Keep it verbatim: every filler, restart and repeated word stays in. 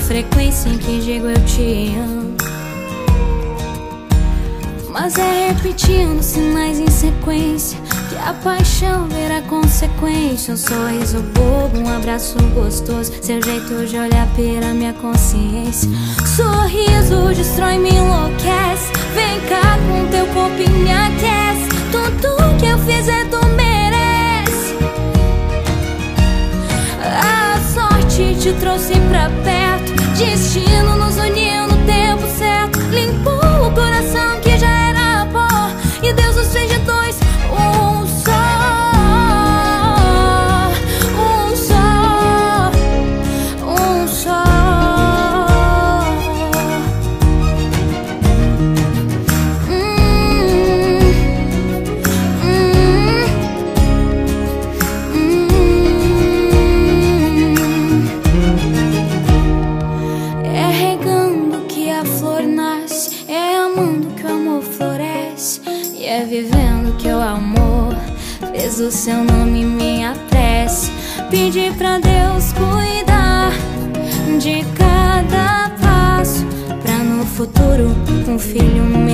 frequência em que digo eu te amo. Mas é repetindo sinais em sequência que a paixão verá consequência. Um sorriso bobo, um abraço gostoso, seu jeito de olhar pela minha consciência. Sorriso destrói, me enlouquece. Vem cá com teu corpo e me aquece. Tudo que eu fizer tu merece. A sorte te trouxe pra perto, destino nos uniu no tempo certo. Limpou o coração que já era pó, e Deus nos fez de dois um só. Um só, um só. hum, hum, hum. É regando que a flor nasce, é amando que o amor floresce, e é vivendo que o amor fez o seu nome minha prece. Pedi pra Deus cuidar de cada passo, pra no futuro um filho meu